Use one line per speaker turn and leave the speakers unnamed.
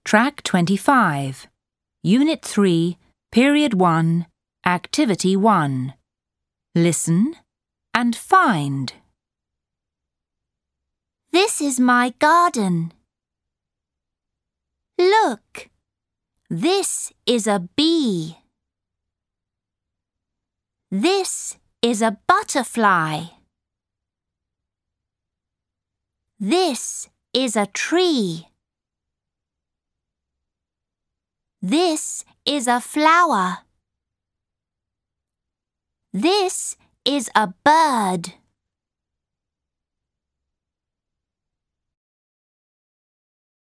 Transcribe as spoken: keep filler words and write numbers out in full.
Track twenty-five, Unit three, Period one, Activity one. Listen and find.
This is my garden. Look, this is a bee. This is a butterfly. This is a tree. This is a flower. This is a bird.